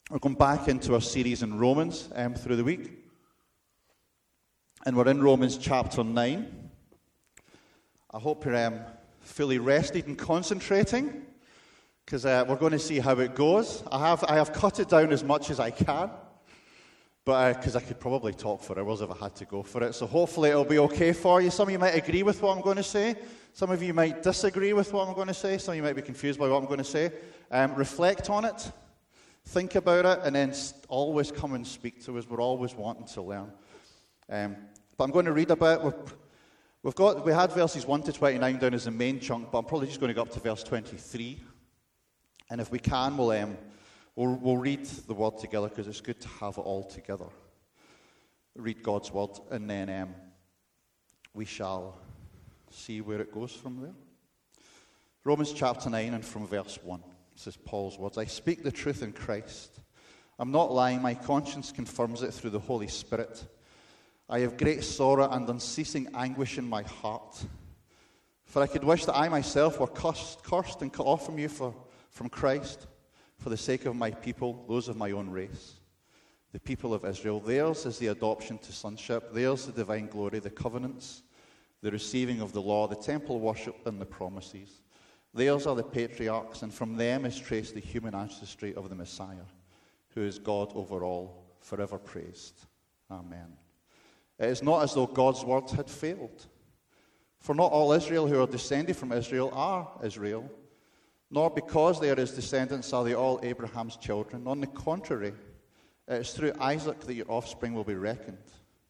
We're going back into our series in Romans through the week. And we're in Romans chapter 9. I hope you're fully rested and concentrating, because we're going to see how it goes. I have cut it down as much as I can, but because I could probably talk for hours if I had to go for it. So hopefully it'll be okay for you. Some of you might agree with what I'm going to say. Some of you might disagree with what I'm going to say. Some of you might be confused by what I'm going to say. Reflect on it. Think about it, and then always come and speak to us. We're always wanting to learn. But I'm going to read a bit. We had verses 1 to 29 down as the main chunk, but I'm probably just going to go up to verse 23. And if we can, we'll read the word together, because it's good to have it all together. Read God's word, and then we shall see where it goes from there. Romans chapter 9 and from verse 1. This is Paul's words. I speak the truth in Christ. I'm not lying. My conscience confirms it through the Holy Spirit. I have great sorrow and unceasing anguish in my heart. For I could wish that I myself were cursed and cut off from you from Christ, for the sake of my people, those of my own race, the people of Israel. Theirs is the adoption to sonship. Theirs the divine glory, the covenants, the receiving of the law, the temple worship, and the promises. Theirs are the patriarchs, and from them is traced the human ancestry of the Messiah, who is God over all, forever praised. Amen. It is not as though God's words had failed. For not all Israel who are descended from Israel are Israel, nor because they are his descendants are they all Abraham's children. On the contrary, it is through Isaac that your offspring will be reckoned.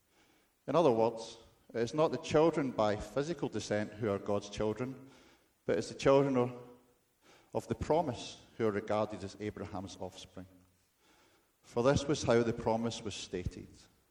In other words, it is not the children by physical descent who are God's children, but it's the children of the promise who are regarded as Abraham's offspring. For this was how the promise was stated.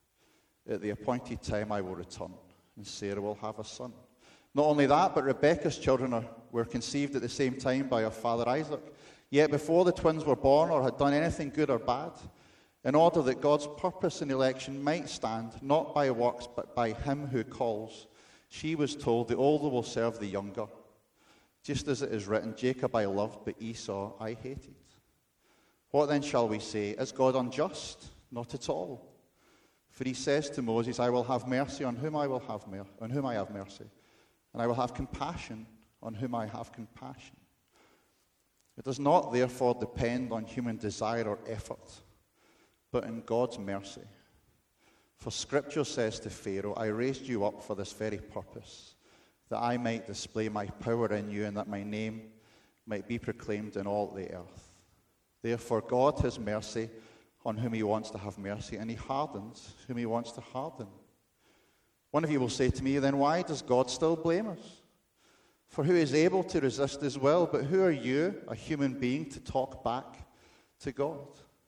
At the appointed time I will return, and Sarah will have a son. Not only that, but Rebekah's children were conceived at the same time by her father Isaac. Yet before the twins were born or had done anything good or bad, in order that God's purpose in election might stand, not by works, but by him who calls, she was told, the older will serve the younger. Just as it is written, Jacob I loved, but Esau I hated. What then shall we say? Is God unjust? Not at all. For he says to Moses, I will have mercy on whom I have mercy, and I will have compassion on whom I have compassion. It does not therefore depend on human desire or effort, but in God's mercy. For Scripture says to Pharaoh, I raised you up for this very purpose, that I might display my power in you, and that my name might be proclaimed in all the earth. Therefore God has mercy on whom he wants to have mercy, and he hardens whom he wants to harden. One of you will say to me, then why does God still blame us? For who is able to resist his will? But who are you, a human being, to talk back to God?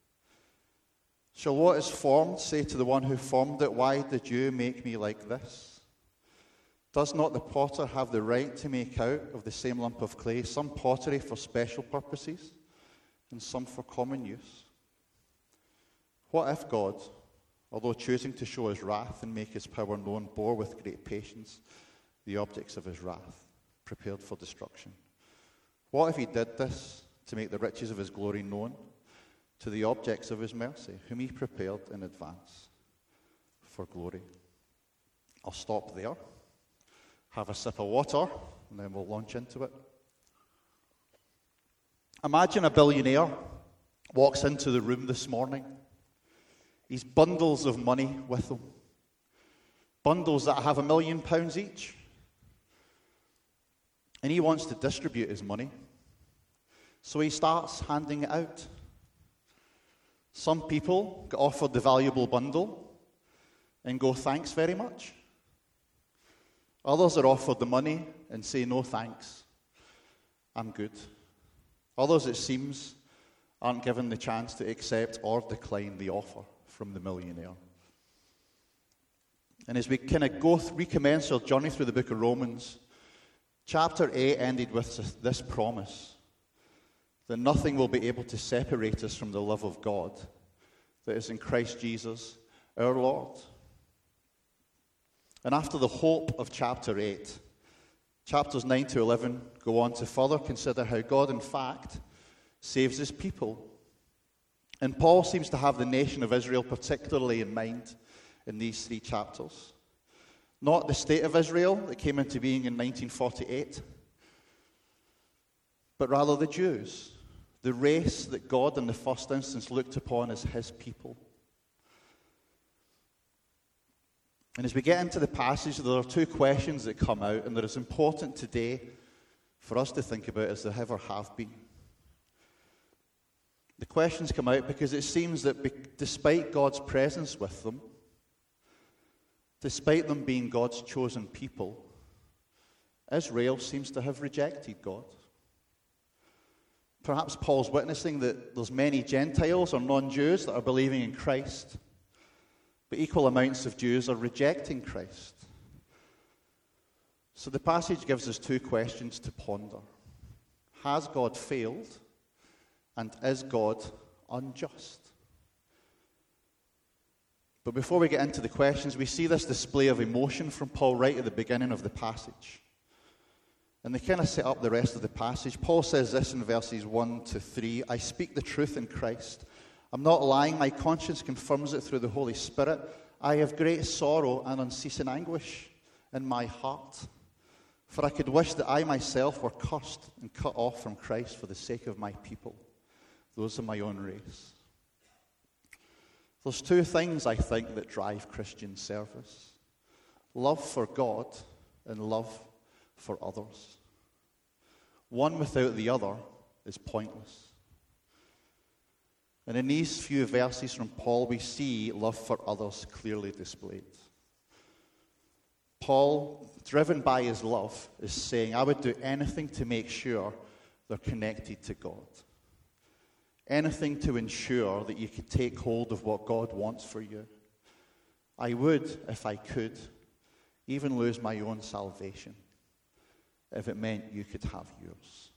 Shall what is formed say to the one who formed it, why did you make me like this? Does not the potter have the right to make out of the same lump of clay some pottery for special purposes and some for common use? What if God, although choosing to show his wrath and make his power known, bore with great patience the objects of his wrath, prepared for destruction? What if he did this to make the riches of his glory known to the objects of his mercy, whom he prepared in advance for glory? I'll stop there, have a sip of water, and then we'll launch into it. Imagine a billionaire walks into the room this morning. He's bundles of money with him. Bundles that have £1 million each. And he wants to distribute his money. So he starts handing it out. Some people get offered the valuable bundle and go, thanks very much. Others are offered the money and say, no thanks, I'm good. Others, it seems, aren't given the chance to accept or decline the offer from the millionaire. And as we kind of recommence our journey through the book of Romans, chapter 8 ended with this promise that nothing will be able to separate us from the love of God that is in Christ Jesus, our Lord. And after the hope of chapter 8, chapters 9 to 11 go on to further consider how God, in fact, saves his people. And Paul seems to have the nation of Israel particularly in mind in these 3 chapters. Not the state of Israel that came into being in 1948, but rather the Jews, the race that God in the first instance looked upon as his people. And as we get into the passage, there are 2 questions that come out, and they're as important today for us to think about as they ever have been. The questions come out because it seems that despite God's presence with them, despite them being God's chosen people, Israel seems to have rejected God. Perhaps Paul's witnessing that there's many Gentiles or non-Jews that are believing in Christ, but equal amounts of Jews are rejecting Christ. So the passage gives us 2 questions to ponder. Has God failed? And is God unjust? But before we get into the questions, we see this display of emotion from Paul right at the beginning of the passage. And they kind of set up the rest of the passage. Paul says this in verses 1 to 3, I speak the truth in Christ. I'm not lying. My conscience confirms it through the Holy Spirit. I have great sorrow and unceasing anguish in my heart. For I could wish that I myself were cursed and cut off from Christ for the sake of my people, those of my own race. There's 2 things, I think, that drive Christian service. Love for God and love for others. One without the other is pointless. And in these few verses from Paul, we see love for others clearly displayed. Paul, driven by his love, is saying, I would do anything to make sure they're connected to God. Anything to ensure that you could take hold of what God wants for you. I would, if I could, even lose my own salvation if it meant you could have yours.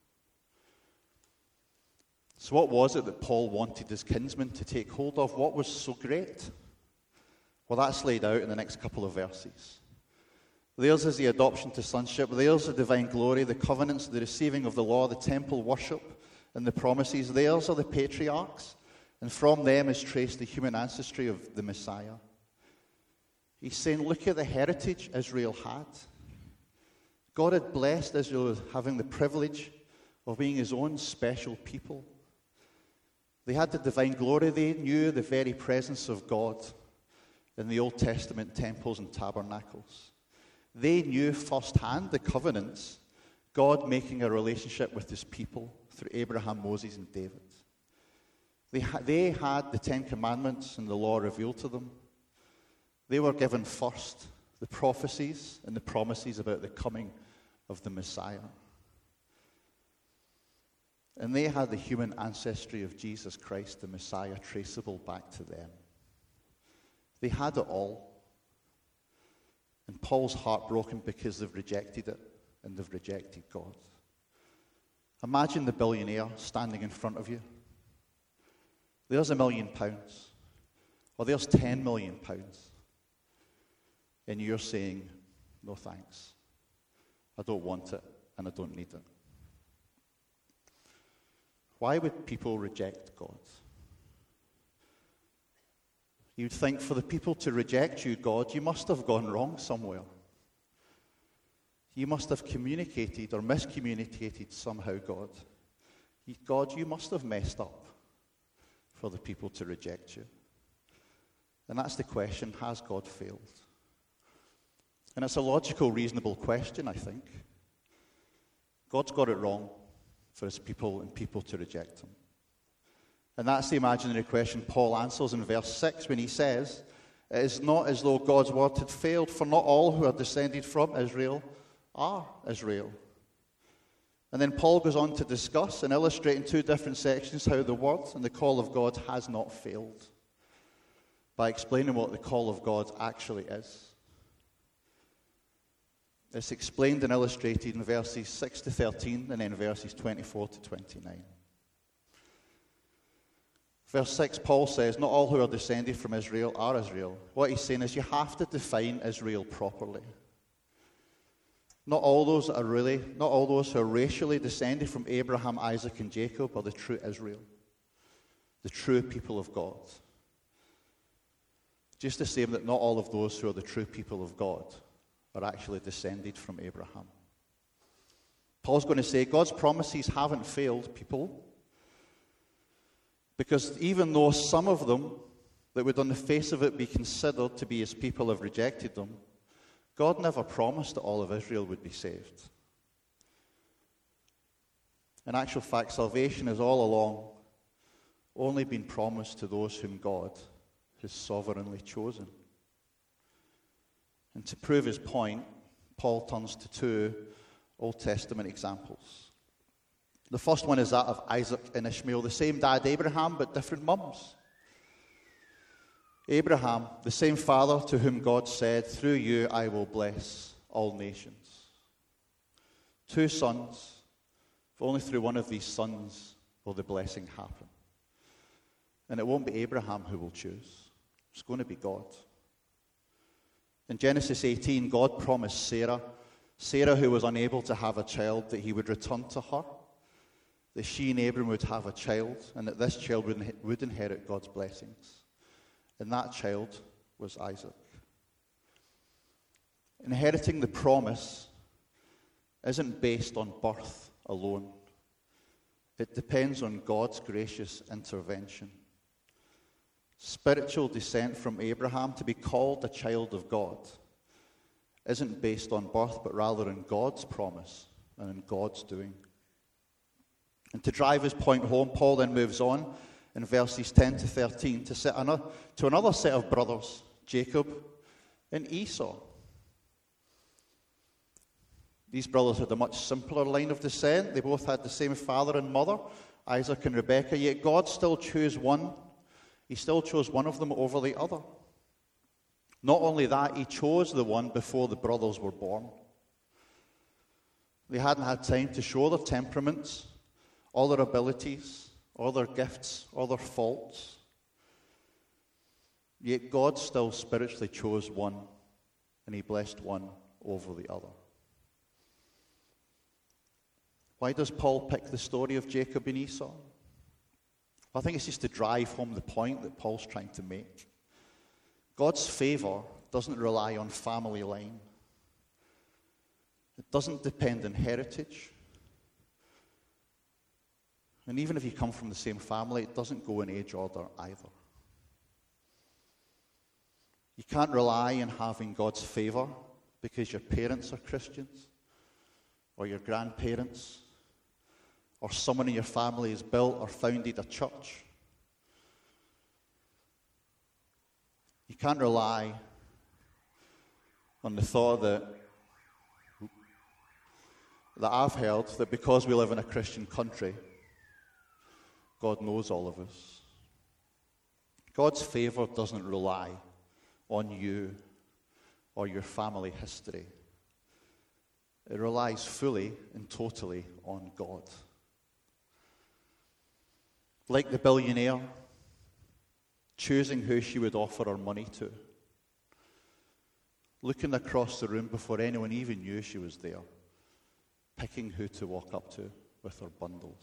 So what was it that Paul wanted his kinsmen to take hold of? What was so great? Well, that's laid out in the next couple of verses. Theirs is the adoption to sonship. Theirs the divine glory, the covenants, the receiving of the law, the temple worship, and the promises. Theirs are the patriarchs, and from them is traced the human ancestry of the Messiah. He's saying, look at the heritage Israel had. God had blessed Israel with having the privilege of being his own special people. They had the divine glory. They knew the very presence of God in the Old Testament temples and tabernacles. They knew firsthand the covenants, God making a relationship with his people through Abraham, Moses, and David. They had the 10 Commandments and the law revealed to them. They were given first the prophecies and the promises about the coming of the Messiah. And they had the human ancestry of Jesus Christ, the Messiah, traceable back to them. They had it all. And Paul's heartbroken because they've rejected it and they've rejected God. Imagine the billionaire standing in front of you. There's £1 million, or there's £10 million, and you're saying, no thanks. I don't want it, and I don't need it. Why would people reject God? You'd think for the people to reject you, God, you must have gone wrong somewhere. You must have communicated or miscommunicated somehow, God. God, you must have messed up for the people to reject you. And that's the question, has God failed? And it's a logical, reasonable question, I think. God's got it wrong for his people and people to reject him. And that's the imaginary question Paul answers in verse 6 when he says, it is not as though God's word had failed, for not all who are descended from Israel are Israel. And then Paul goes on to discuss and illustrate in 2 different sections how the word and the call of God has not failed, by explaining what the call of God actually is. It's explained and illustrated in verses 6 to 13 and then verses 24 to 29. Verse 6, Paul says, not all who are descended from Israel are Israel. What he's saying is you have to define Israel properly. Not all those who are racially descended from Abraham, Isaac, and Jacob are the true Israel. the true people of God. Just the same that not all of those who are the true people of God are actually descended from Abraham. Paul's going to say God's promises haven't failed people, because even though some of them that would on the face of it be considered to be his people have rejected them, God never promised that all of Israel would be saved. In actual fact, salvation has all along only been promised to those whom God has sovereignly chosen. And to prove his point, Paul turns to two Old Testament examples. The first one is that of Isaac and Ishmael, the same dad Abraham, but different mums. Abraham, the same father to whom God said, "Through you I will bless all nations." Two sons, if only through one of these sons will the blessing happen. And it won't be Abraham who will choose. It's going to be God. In Genesis 18, God promised Sarah who was unable to have a child, that he would return to her, that she and Abram would have a child, and that this child would inherit God's blessings. And that child was Isaac. Inheriting the promise isn't based on birth alone. It depends on God's gracious intervention. Spiritual descent from Abraham, to be called a child of God, isn't based on birth, but rather on God's promise and in God's doing. And to drive his point home, Paul then moves on in verses 10 to 13 to another set of brothers, Jacob and Esau. These brothers had a much simpler line of descent. They both had the same father and mother, Isaac and Rebekah, yet God still chose one. He still chose one of them over the other. Not only that, he chose the one before the brothers were born. They hadn't had time to show their temperaments, all their abilities, all their gifts, all their faults. Yet God still spiritually chose one, and he blessed one over the other. Why does Paul pick the story of Jacob and Esau? I think it's just to drive home the point that Paul's trying to make. God's favor doesn't rely on family line. It doesn't depend on heritage. And even if you come from the same family, it doesn't go in age order either. You can't rely on having God's favor because your parents are Christians, or your grandparents, or someone in your family has built or founded a church. You can't rely on the thought that I've heard, that because we live in a Christian country, God knows all of us. God's favor doesn't rely on you or your family history. It relies fully and totally on God. Like the billionaire choosing who she would offer her money to, looking across the room before anyone even knew she was there, picking who to walk up to with her bundles.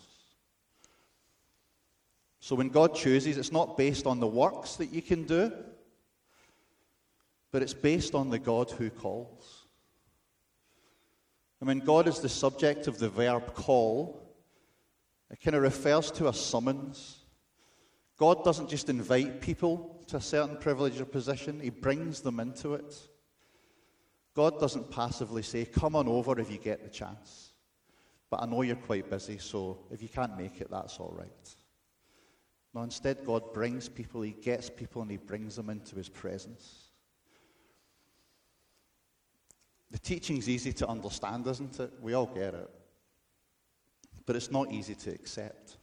So when God chooses, it's not based on the works that you can do, but it's based on the God who calls. And when God is the subject of the verb call, it kind of refers to a summons. God doesn't just invite people to a certain privilege or position, he brings them into it. God doesn't passively say, "Come on over if you get the chance. But I know you're quite busy, so if you can't make it, that's all right." No, instead, God brings people, he gets people, and he brings them into his presence. The teaching's easy to understand, isn't it? We all get it. But it's not easy to accept.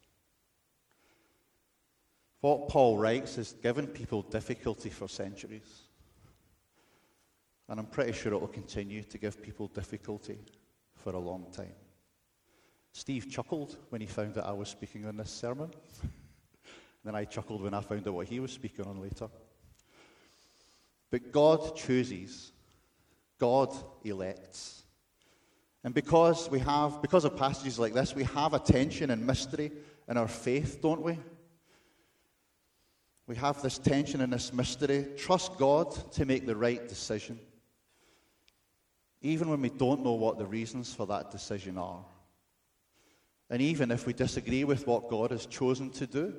What Paul writes has given people difficulty for centuries. And I'm pretty sure it will continue to give people difficulty for a long time. Steve chuckled when he found out I was speaking on this sermon. And then I chuckled when I found out what he was speaking on later. But God chooses. God elects. And because of passages like this, we have a tension and mystery in our faith, don't we? We have this tension and this mystery. Trust God to make the right decision, even when we don't know what the reasons for that decision are. And even if we disagree with what God has chosen to do.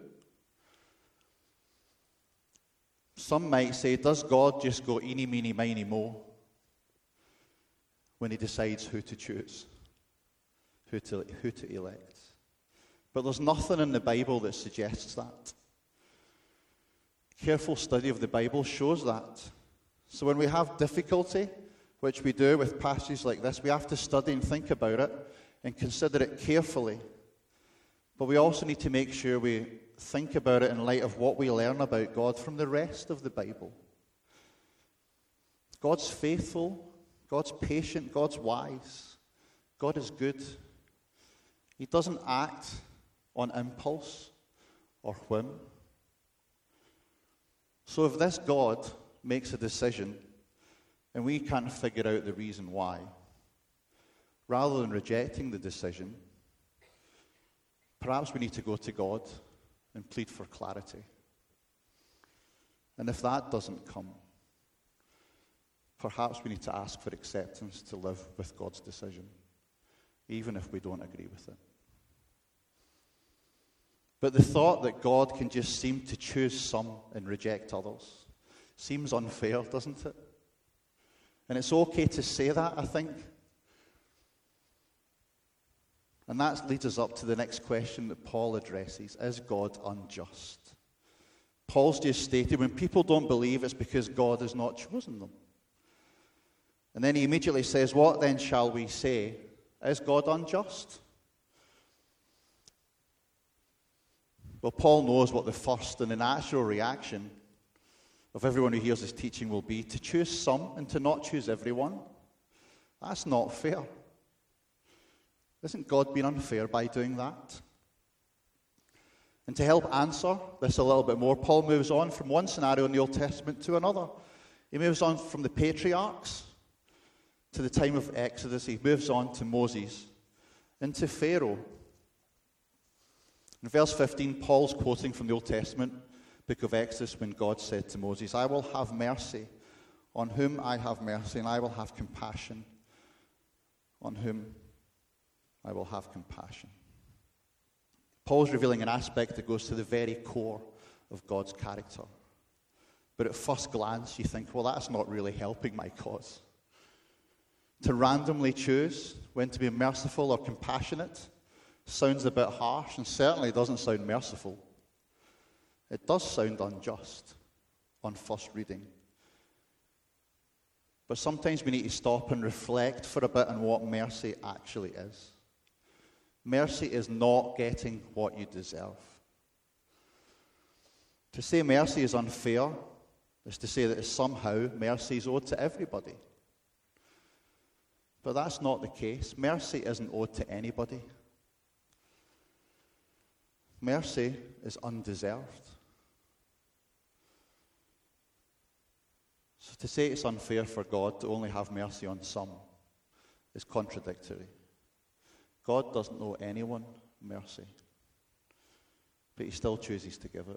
Some might say, does God just go eeny, meeny, miny, mo when he decides who to choose, who to elect? But there's nothing in the Bible that suggests that. Careful study of the Bible shows that. So when we have difficulty, which we do with passages like this, we have to study and think about it and consider it carefully. But we also need to make sure we think about it in light of what we learn about God from the rest of the Bible. God's faithful, God's patient, God's wise, God is good. He doesn't act on impulse or whim. So if this God makes a decision and we can't figure out the reason why, rather than rejecting the decision, perhaps we need to go to God and plead for clarity. And if that doesn't come, perhaps we need to ask for acceptance to live with God's decision, even if we don't agree with it. But the thought that God can just seem to choose some and reject others seems unfair, doesn't it? And it's okay to say that, I think. And that leads us up to the next question that Paul addresses. Is God unjust? Paul's just stated when people don't believe, it's because God has not chosen them. And then he immediately says, what then shall we say? Is God unjust? Well, Paul knows what the first and the natural reaction of everyone who hears his teaching will be: to choose some and to not choose everyone. That's not fair. Isn't God being unfair by doing that? And to help answer this a little bit more, Paul moves on from one scenario in the Old Testament to another. He moves on from the patriarchs to the time of Exodus. He moves on to Moses and to Pharaoh. In verse 15, Paul's quoting from the Old Testament, book of Exodus, when God said to Moses, I will have mercy on whom I have mercy, and I will have compassion on whom I will have compassion. Paul's revealing an aspect that goes to the very core of God's character. But at first glance, you think, well, that's not really helping my cause. To randomly choose when to be merciful or compassionate sounds a bit harsh and certainly doesn't sound merciful. It does sound unjust on first reading. But sometimes we need to stop and reflect for a bit on what mercy actually is. Mercy is not getting what you deserve. To say mercy is unfair is to say that somehow mercy is owed to everybody. But that's not the case. Mercy isn't owed to anybody. Mercy is undeserved. So to say it's unfair for God to only have mercy on some is contradictory. God doesn't owe anyone mercy, but he still chooses to give it.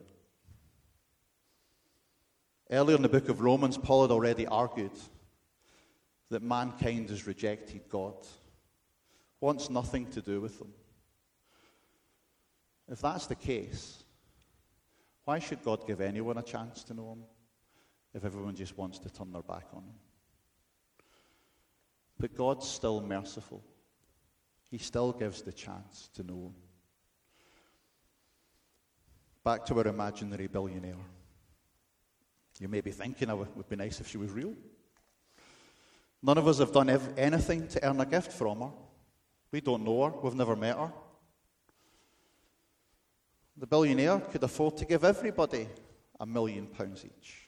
Earlier in the book of Romans, Paul had already argued that mankind has rejected God, wants nothing to do with them. If that's the case, why should God give anyone a chance to know him if everyone just wants to turn their back on him? But God's still merciful. He still gives the chance to know him. Back to our imaginary billionaire. You may be thinking, it would be nice if she was real. None of us have done anything to earn a gift from her. We don't know her. We've never met her. The billionaire could afford to give everybody £1 million each.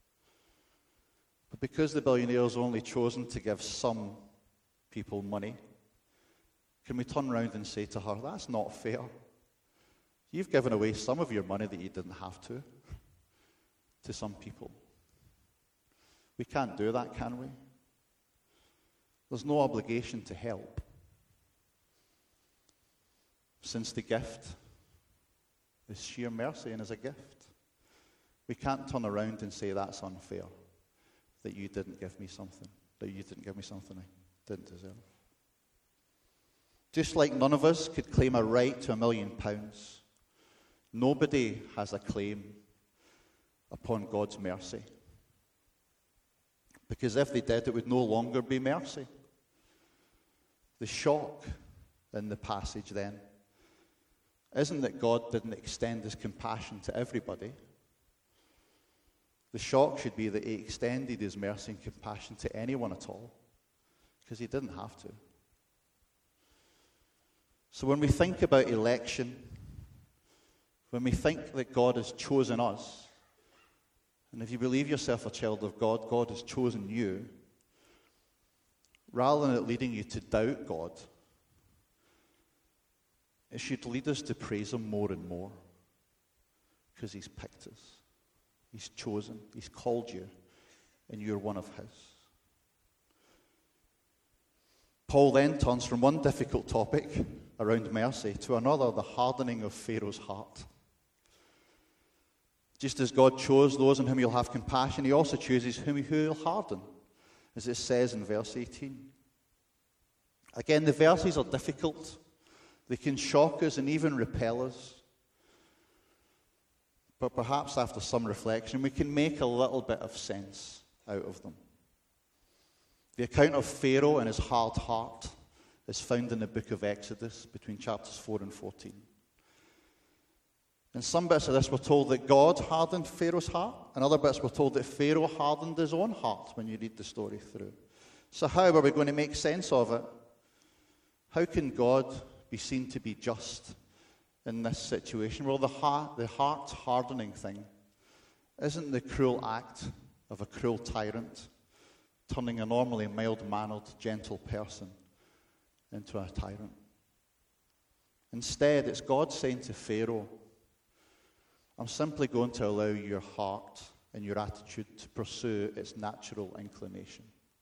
But because the billionaire's only chosen to give some people money, can we turn around and say to her, that's not fair. You've given away some of your money that you didn't have to some people. We can't do that, can we? There's no obligation to help, since the gift is sheer mercy and is a gift. We can't turn around and say that's unfair, that you didn't give me something, I didn't deserve. Just like none of us could claim a right to £1 million, nobody has a claim upon God's mercy. Because if they did, it would no longer be mercy. The shock in the passage then isn't that God didn't extend his compassion to everybody. The shock should be that he extended his mercy and compassion to anyone at all, because he didn't have to. So when we think about election, when we think that God has chosen us, and if you believe yourself a child of God, God has chosen you, rather than it leading you to doubt God, it should lead us to praise him more and more, because he's picked us, he's chosen, he's called you, and you're one of his. Paul then turns from one difficult topic around mercy to another, the hardening of Pharaoh's heart. Just as God chose those on whom he'll have compassion, he also chooses whom he'll harden, as it says in verse 18. Again, the verses are difficult. They can shock us and even repel us. But perhaps after some reflection, we can make a little bit of sense out of them. The account of Pharaoh and his hard heart is found in the book of Exodus between chapters 4 and 14. In some bits of this, we're told that God hardened Pharaoh's heart. In other bits, we're told that Pharaoh hardened his own heart when you read the story through. So how are we going to make sense of it? How can God be seen to be just in this situation? Well, the heart hardening thing isn't the cruel act of a cruel tyrant turning a normally mild-mannered, gentle person into a tyrant. Instead, it's God saying to Pharaoh, I'm simply going to allow your heart and your attitude to pursue its natural inclination.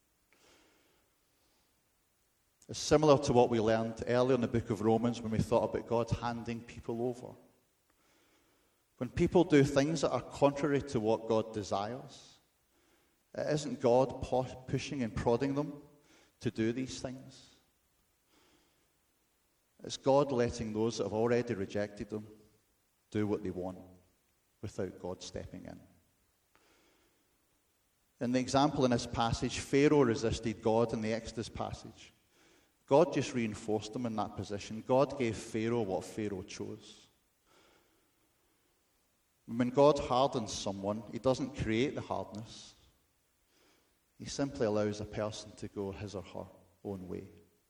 It's similar to what we learned earlier in the book of Romans when we thought about God handing people over. When people do things that are contrary to what God desires, it isn't God pushing and prodding them to do these things. It's God letting those that have already rejected them do what they want without God stepping in. In the example in this passage, Pharaoh resisted God in the Exodus passage. God just reinforced him in that position. God gave Pharaoh what Pharaoh chose. When God hardens someone, he doesn't create the hardness. He simply allows a person to go his or her own way.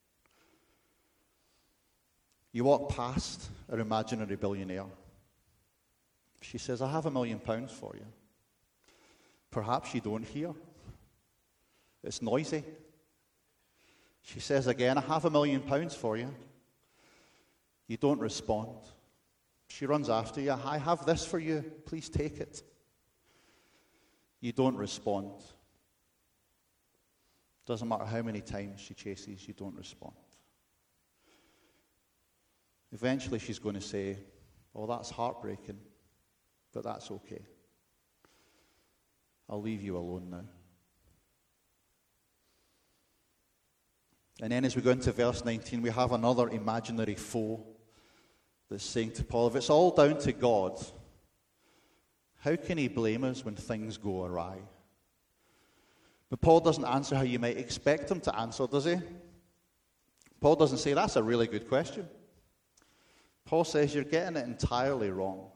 You walk past an imaginary billionaire. She says, I have £1 million for you. Perhaps you don't hear. It's noisy. She says again, I have £1 million for you. You don't respond. She runs after you. I have this for you. Please take it. You don't respond. Doesn't matter how many times she chases, you don't respond. Eventually she's going to say, oh, that's heartbreaking, but that's okay. I'll leave you alone now. And then as we go into verse 19, we have another imaginary foe that's saying to Paul, if it's all down to God, how can he blame us when things go awry? But Paul doesn't answer how you might expect him to answer, does he? Paul doesn't say, that's a really good question. Paul says, you're getting it entirely wrong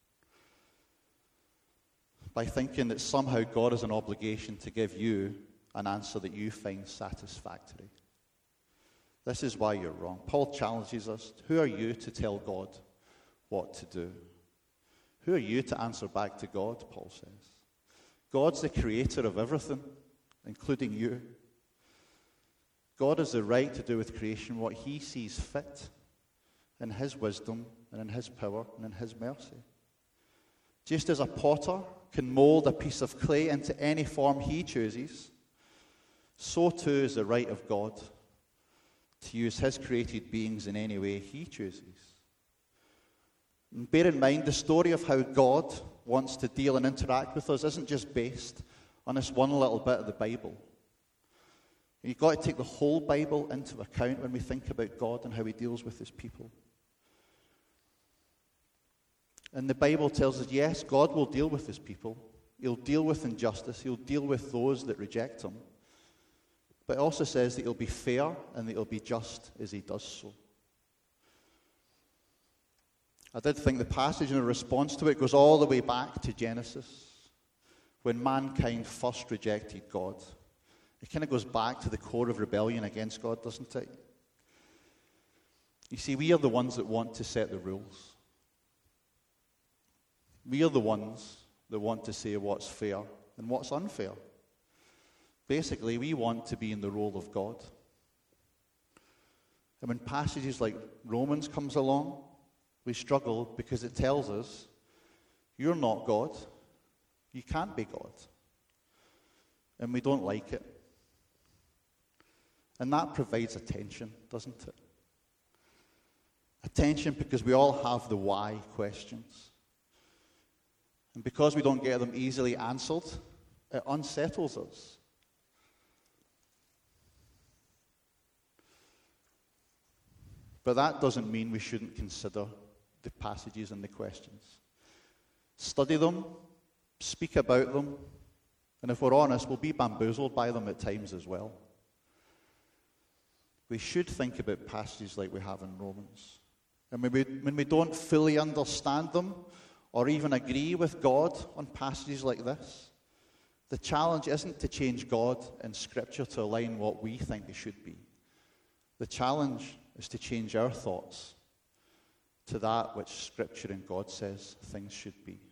by thinking that somehow God has an obligation to give you an answer that you find satisfactory. This is why you're wrong. Paul challenges us. Who are you to tell God what to do? Who are you to answer back to God, Paul says. God's the creator of everything, including you. God has the right to do with creation what he sees fit in his wisdom and in his power and in his mercy. Just as a potter can mold a piece of clay into any form he chooses, so too is the right of God to use his created beings in any way he chooses. And bear in mind the story of how God wants to deal and interact with us isn't just based on this one little bit of the Bible. You've got to take the whole Bible into account when we think about God and how he deals with his people. And the Bible tells us, yes, God will deal with his people. He'll deal with injustice. He'll deal with those that reject him. But it also says that he'll be fair and that he'll be just as he does so. I did think the passage in response to it goes all the way back to Genesis, when mankind first rejected God. It kind of goes back to the core of rebellion against God, doesn't it? You see, we are the ones that want to set the rules. We are the ones that want to say what's fair and what's unfair. Basically, we want to be in the role of God. And when passages like Romans comes along, we struggle because it tells us, you're not God. You can't be God. And we don't like it. And that provides a tension, doesn't it? A tension because we all have the why questions. And because we don't get them easily answered, it unsettles us. But that doesn't mean we shouldn't consider the passages and the questions. Study them, speak about them, and if we're honest, we'll be bamboozled by them at times as well. We should think about passages like we have in Romans. And when we don't fully understand them, or even agree with God on passages like this, the challenge isn't to change God in Scripture to align what we think it should be. The challenge is to change our thoughts to that which Scripture and God says things should be.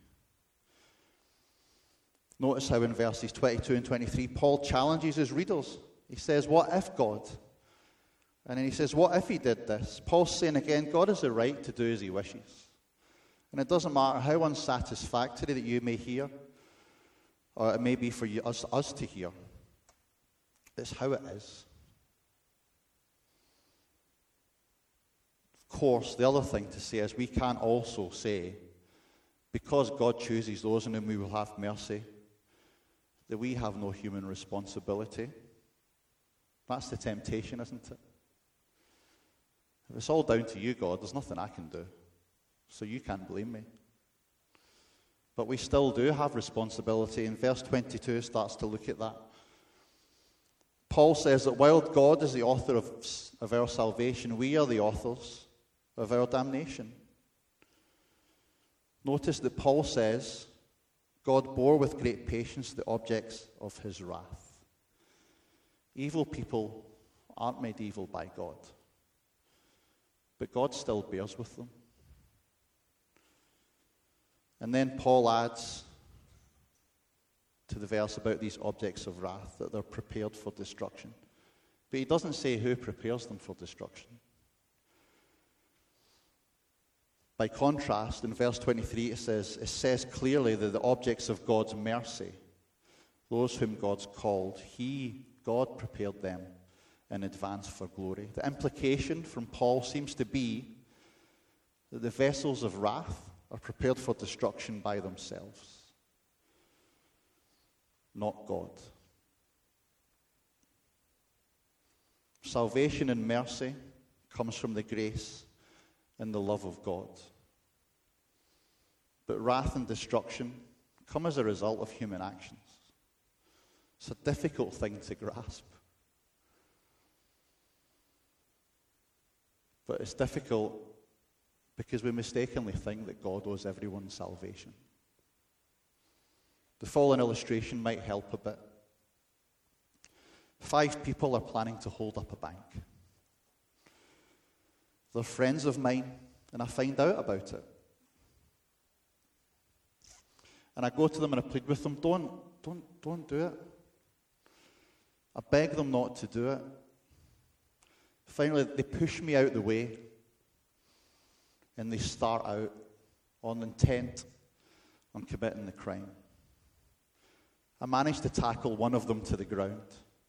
Notice how in verses 22 and 23, Paul challenges his readers. He says, what if God? And then he says, what if he did this? Paul's saying again, God has the right to do as he wishes. And it doesn't matter how unsatisfactory that you may hear, or it may be for you, us to hear. It's how it is. Of course, the other thing to say is we can also say, because God chooses those on whom we will have mercy, that we have no human responsibility. That's the temptation, isn't it? If it's all down to you, God, there's nothing I can do. So you can't blame me. But we still do have responsibility, and verse 22 starts to look at that. Paul says that while God is the author of our salvation, we are the authors of our damnation. Notice that Paul says God bore with great patience the objects of his wrath. Evil people aren't made evil by God, but God still bears with them. And then Paul adds to the verse about these objects of wrath that they're prepared for destruction. But he doesn't say who prepares them for destruction. By contrast, in verse 23 it says clearly that the objects of God's mercy, those whom God's called, God prepared them in advance for glory. The implication from Paul seems to be that the vessels of wrath are prepared for destruction by themselves, not God. Salvation and mercy comes from the grace and the love of God. But wrath and destruction come as a result of human actions. It's a difficult thing to grasp. But it's difficult because we mistakenly think that God owes everyone salvation. The following illustration might help a bit. 5 people are planning to hold up a bank. They're friends of mine, and I find out about it. And I go to them and I plead with them, don't do it. I beg them not to do it. Finally, they push me out the way, and they start out on intent on committing the crime. I manage to tackle one of them to the ground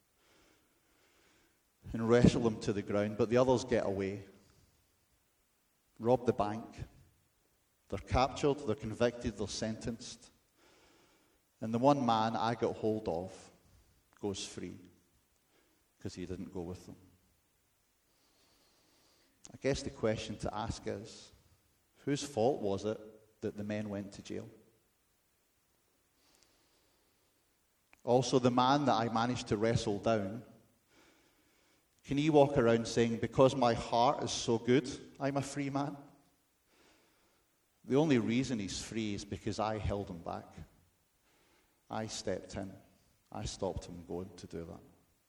and wrestle him to the ground, but the others get away, rob the bank, They're captured, they're convicted, they're sentenced. And the one man I got hold of goes free because he didn't go with them. I guess the question to ask is, whose fault was it that the men went to jail? Also, the man that I managed to wrestle down, can he walk around saying, because my heart is so good, I'm a free man? The only reason he's free is because I held him back. I stepped in. I stopped him going to do that.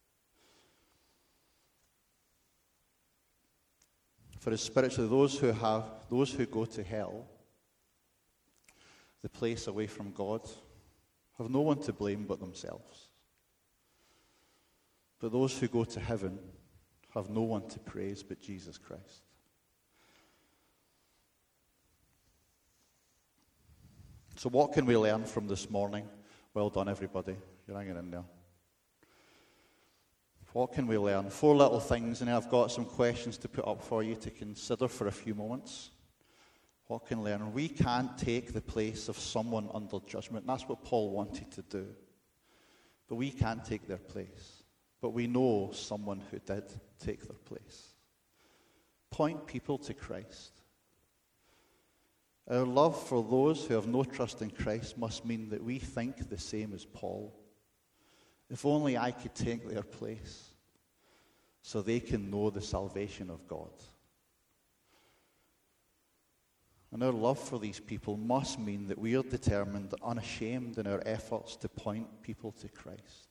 For as spiritually, those who go to hell, the place away from God, have no one to blame but themselves. But those who go to heaven have no one to praise but Jesus Christ. So what can we learn from this morning? Well done, everybody. You're hanging in there. What can we learn? 4 little things, and I've got some questions to put up for you to consider for a few moments. What can we learn? We can't take the place of someone under judgment. That's what Paul wanted to do. But we can't take their place. But we know someone who did take their place. Point people to Christ. Our love for those who have no trust in Christ must mean that we think the same as Paul. If only I could take their place so they can know the salvation of God. And our love for these people must mean that we are determined, unashamed in our efforts to point people to Christ.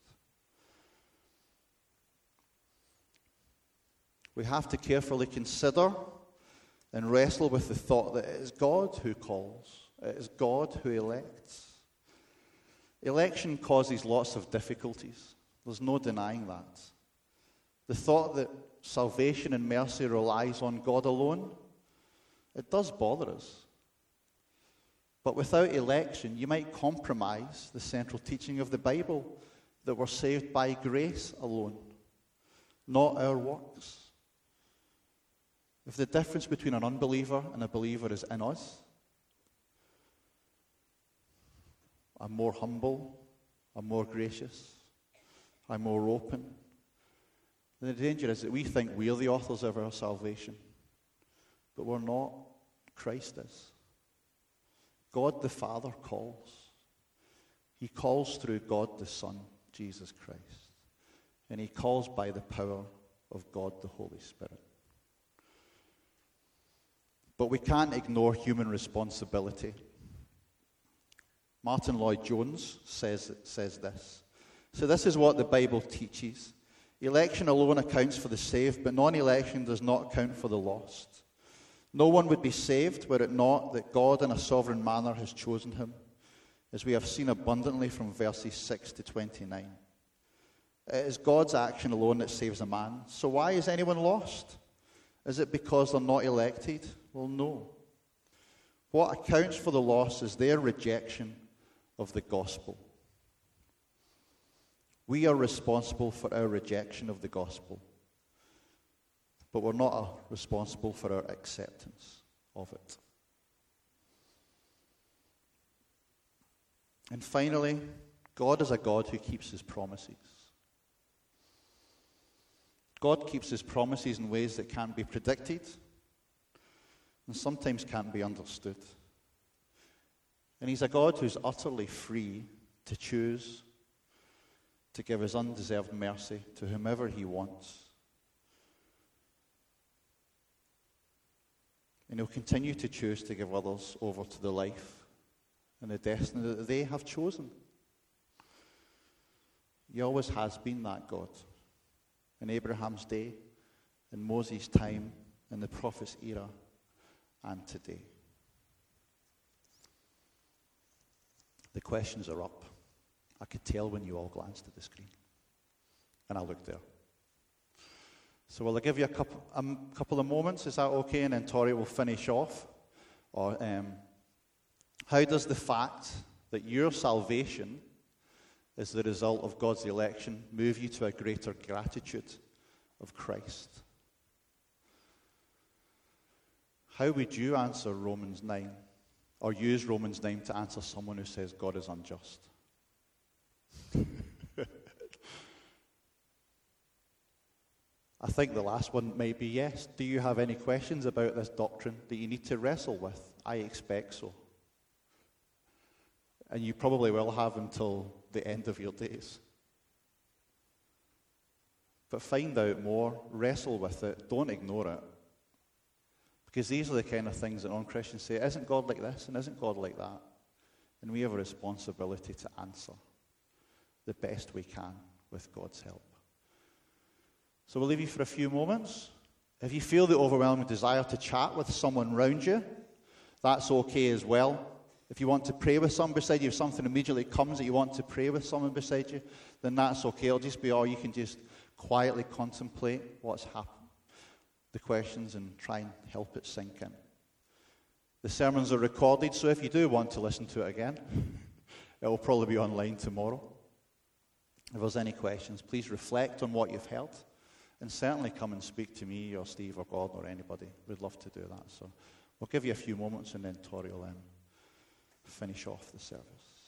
We have to carefully consider and wrestle with the thought that it is God who calls. It is God who elects. Election causes lots of difficulties. There's no denying that. The thought that salvation and mercy relies on God alone, it does bother us. But without election, you might compromise the central teaching of the Bible that we're saved by grace alone, not our works. If the difference between an unbeliever and a believer is in us, I'm more humble, I'm more gracious, I'm more open, then the danger is that we think we're the authors of our salvation. But we're not. Christ is. God the Father calls. He calls through God the Son, Jesus Christ. And he calls by the power of God the Holy Spirit. But we can't ignore human responsibility. Martin Lloyd-Jones says this. So this is what the Bible teaches. Election alone accounts for the saved, but non-election does not account for the lost. No one would be saved were it not that God in a sovereign manner has chosen him, as we have seen abundantly from verses 6 to 29. It is God's action alone that saves a man. So why is anyone lost? Is it because they're not elected? Well, no. What accounts for the loss is their rejection of the gospel. We are responsible for our rejection of the gospel, but we're not responsible for our acceptance of it. And finally, God is a God who keeps his promises. God keeps his promises in ways that can't be predicted and sometimes can't be understood. And he's a God who's utterly free to choose to give his undeserved mercy to whomever he wants. And he'll continue to choose to give others over to the life and the destiny that they have chosen. He always has been that God. In Abraham's day, in Moses' time, in the prophet's era, and today. The questions are up. I could tell when you all glanced at the screen. And I looked there. So will I give you a couple of moments? Is that okay? And then Tori will finish off. Or how does the fact that your salvation is the result of God's election move you to a greater gratitude of Christ? How would you answer Romans 9? or use Romans 9 to answer someone who says God is unjust. I think the last one might be yes. Do you have any questions about this doctrine that you need to wrestle with? I expect so. And you probably will have until the end of your days. But find out more, wrestle with it, don't ignore it. Because these are the kind of things that non-Christians say, isn't God like this and isn't God like that? And we have a responsibility to answer the best we can with God's help. So we'll leave you for a few moments. If you feel the overwhelming desire to chat with someone around you, that's okay as well. If you want to pray with someone beside you, if something immediately comes that you want to pray with someone beside you, then that's okay. It'll just be, or you can just quietly contemplate what's happened, the questions, and try and help it sink in. The sermons are recorded, so if you do want to listen to it again, it will probably be online tomorrow. If there's any questions, please reflect on what you've heard. And certainly come and speak to me or Steve or Gordon or anybody. We'd love to do that. So we'll give you a few moments and then Tori will finish off the service.